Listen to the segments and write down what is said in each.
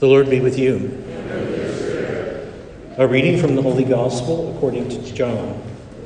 The Lord be with you. A reading from the Holy Gospel according to John.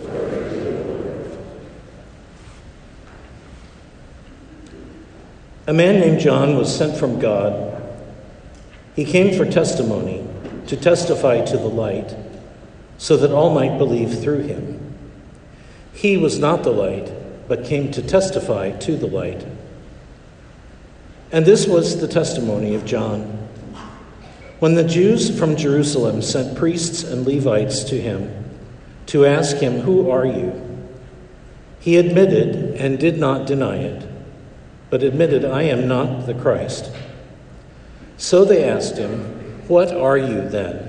A man named John was sent from God. He came for testimony, to testify to the light, so that all might believe through him. He was not the light, but came to testify to the light. And this was the testimony of John. When the Jews from Jerusalem sent priests and Levites to him to ask him, "Who are you?" he admitted and did not deny it, but admitted, "I am not the Christ." So they asked him, "What are you then?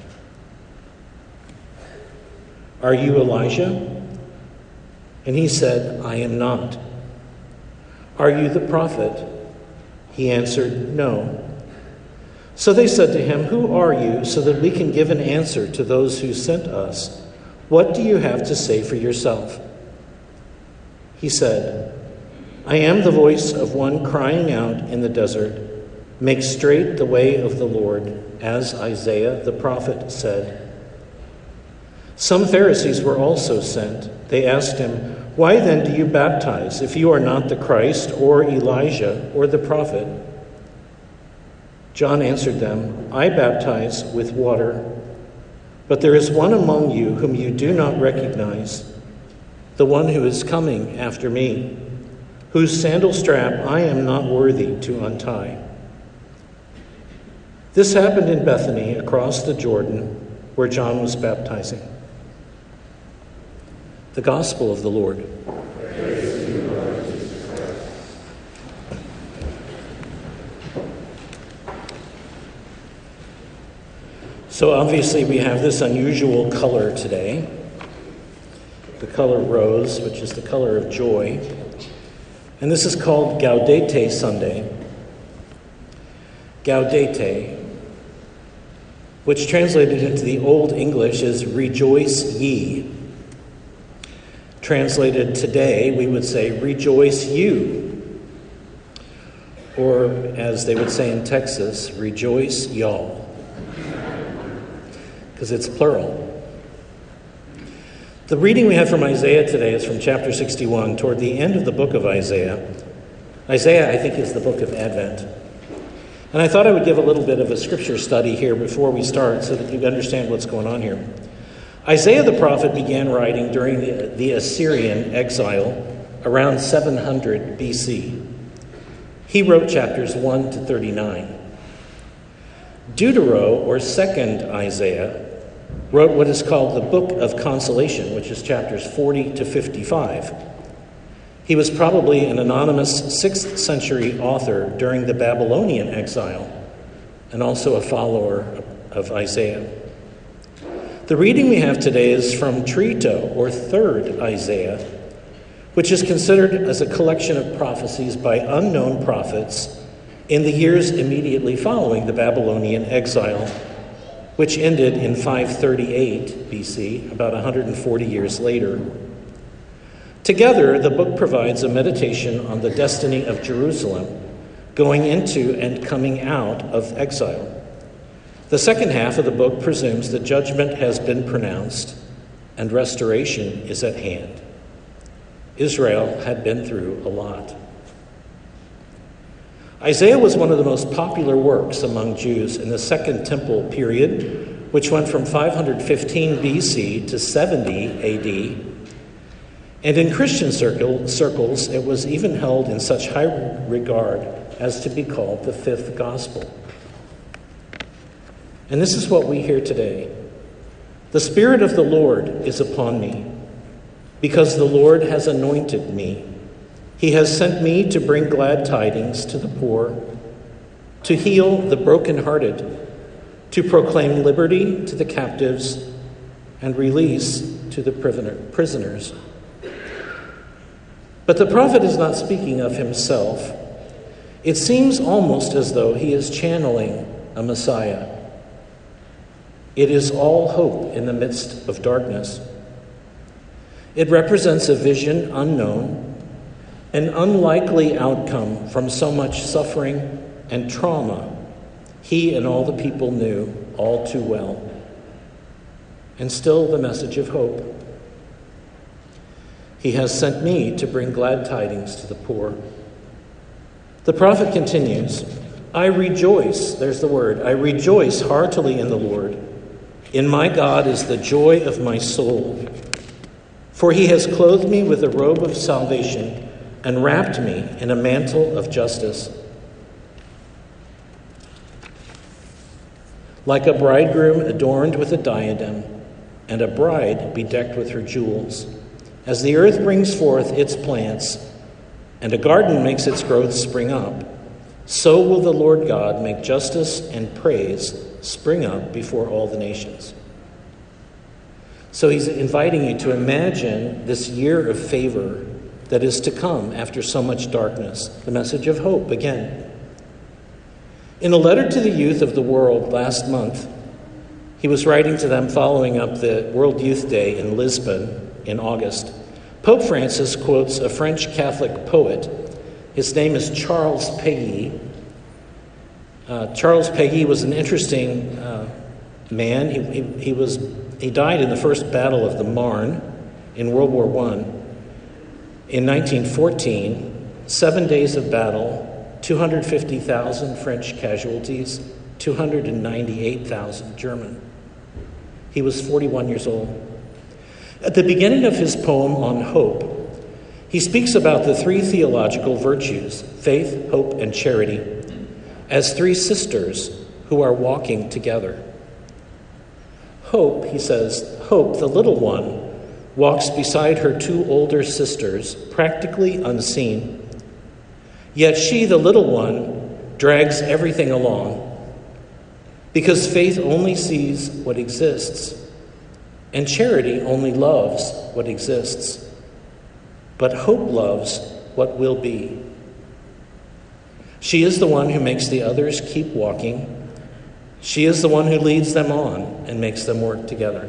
Are you Elijah?" And he said, "I am not." "Are you the prophet?" He answered, "No." So they said to him, "Who are you, so that we can give an answer to those who sent us? What do you have to say for yourself?" He said, "I am the voice of one crying out in the desert, 'Make straight the way of the Lord,' as Isaiah the prophet said." Some Pharisees were also sent. They asked him, "Why then do you baptize, if you are not the Christ, or Elijah, or the prophet?" John answered them, "I baptize with water, but there is one among you whom you do not recognize, the one who is coming after me, whose sandal strap I am not worthy to untie." This happened in Bethany across the Jordan, where John was baptizing. The Gospel of the Lord. So obviously we have this unusual color today, the color rose, which is the color of joy. And this is called Gaudete Sunday. Gaudete, which translated into the Old English is rejoice ye. Translated today, we would say rejoice you. Or as they would say in Texas, rejoice y'all. Because it's plural. The reading we have from Isaiah today is from chapter 61, toward the end of the book of Isaiah. Isaiah, I think, is the book of Advent. And I thought I would give a little bit of a scripture study here before we start so that you understand what's going on here. Isaiah the prophet began writing during the Assyrian exile around 700 BC. He wrote chapters 1 to 39. Deutero, or second Isaiah, wrote what is called the Book of Consolation, which is chapters 40 to 55. He was probably an anonymous 6th century author during the Babylonian exile, and also a follower of Isaiah. The reading we have today is from Trito, or third Isaiah, which is considered as a collection of prophecies by unknown prophets in the years immediately following the Babylonian exile, which ended in 538 BC, about 140 years later. Together, the book provides a meditation on the destiny of Jerusalem, going into and coming out of exile. The second half of the book presumes that judgment has been pronounced and restoration is at hand. Israel had been through a lot. Isaiah was one of the most popular works among Jews in the Second Temple period, which went from 515 BC to 70 AD. And in Christian circles, it was even held in such high regard as to be called the fifth gospel. And this is what we hear today. "The Spirit of the Lord is upon me, because the Lord has anointed me. He has sent me to bring glad tidings to the poor, to heal the brokenhearted, to proclaim liberty to the captives, and release to the prisoners." But the prophet is not speaking of himself. It seems almost as though he is channeling a Messiah. It is all hope in the midst of darkness. It represents a vision unknown, an unlikely outcome from so much suffering and trauma, he and all the people knew all too well. And still the message of hope. He has sent me to bring glad tidings to the poor. The prophet continues, I rejoice, there's the word, I rejoice heartily in the Lord. In my God is the joy of my soul. For he has clothed me with a robe of salvation and wrapped me in a mantle of justice. Like a bridegroom adorned with a diadem, and a bride bedecked with her jewels. As the earth brings forth its plants, and a garden makes its growth spring up, so will the Lord God make justice and praise spring up before all the nations. So he's inviting you to imagine this year of favor that is to come after so much darkness, the message of hope again. In a letter to the youth of the world last month, he was writing to them following up the World Youth Day in Lisbon in August. Pope Francis quotes a French Catholic poet. His name is Charles Péguy. Charles Péguy was an interesting man. He died in the first Battle of the Marne in World War I. In 1914, 7 days of battle, 250,000 French casualties, 298,000 German. He was 41 years old. At the beginning of his poem on hope, he speaks about the three theological virtues, faith, hope, and charity, as three sisters who are walking together. Hope, he says, hope, the little one, walks beside her two older sisters, practically unseen. Yet she, the little one, drags everything along, because faith only sees what exists, and charity only loves what exists. But hope loves what will be. She is the one who makes the others keep walking. She is the one who leads them on and makes them work together.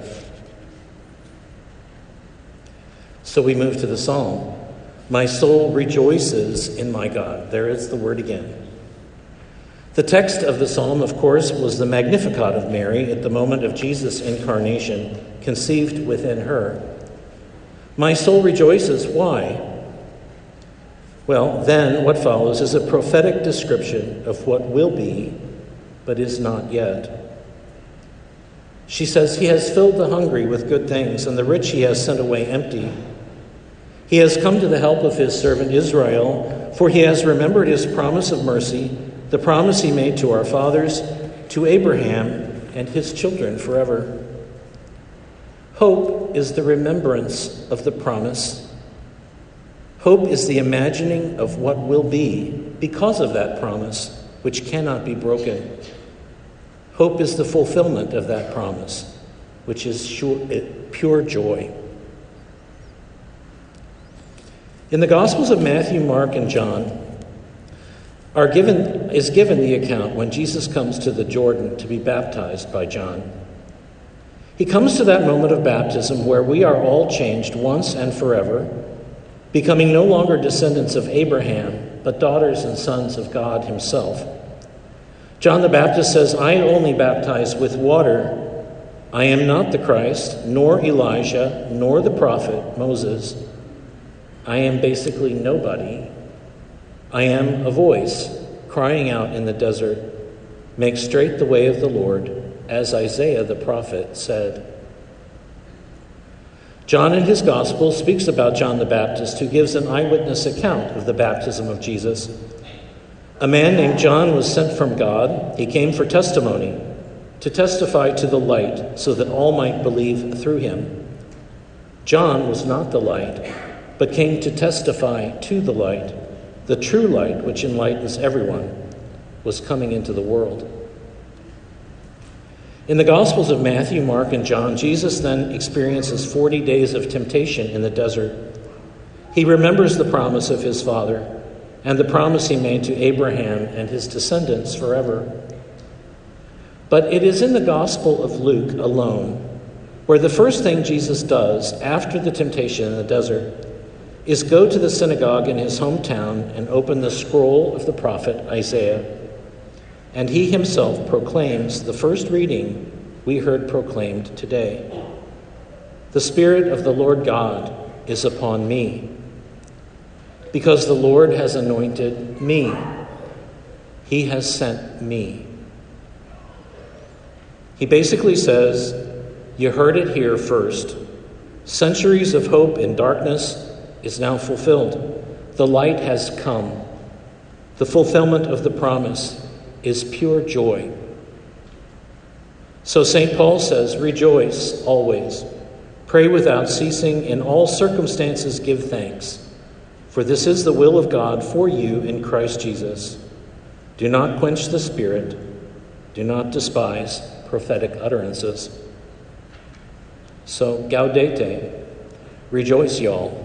So we move to the psalm. My soul rejoices in my God. There is the word again. The text of the psalm, of course, was the Magnificat of Mary at the moment of Jesus' incarnation, conceived within her. My soul rejoices. Why? Well, then what follows is a prophetic description of what will be, but is not yet. She says, He has filled the hungry with good things, and the rich He has sent away empty. He has come to the help of His servant Israel, for He has remembered His promise of mercy, the promise He made to our fathers, to Abraham and his children forever. Hope is the remembrance of the promise. Hope is the imagining of what will be because of that promise, which cannot be broken. Hope is the fulfillment of that promise, which is pure joy. In the Gospels of Matthew, Mark, and John is given the account when Jesus comes to the Jordan to be baptized by John. He comes to that moment of baptism where we are all changed once and forever, becoming no longer descendants of Abraham, but daughters and sons of God Himself. John the Baptist says, I only baptize with water. I am not the Christ, nor Elijah, nor the prophet Moses. I am basically nobody. I am a voice crying out in the desert, make straight the way of the Lord, as Isaiah the prophet said. John in his gospel speaks about John the Baptist, who gives an eyewitness account of the baptism of Jesus. A man named John was sent from God. He came for testimony, to testify to the light, so that all might believe through him. John was not the light, but came to testify to the light. The true light, which enlightens everyone, was coming into the world. In the Gospels of Matthew, Mark, and John, Jesus then experiences 40 days of temptation in the desert. He remembers the promise of His Father and the promise He made to Abraham and his descendants forever. But it is in the Gospel of Luke alone where the first thing Jesus does after the temptation in the desert is go to the synagogue in his hometown and open the scroll of the prophet Isaiah. and he himself proclaims the first reading we heard proclaimed today. The Spirit of the Lord God is upon me, because the Lord has anointed me. He has sent me. He basically says, you heard it here first. Centuries of hope in darkness is now fulfilled. The light has come. The fulfillment of the promise is pure joy. So St. Paul says, rejoice always. Pray without ceasing. In all circumstances give thanks. For this is the will of God for you in Christ Jesus. Do not quench the Spirit. Do not despise prophetic utterances. So, gaudete. Rejoice, y'all.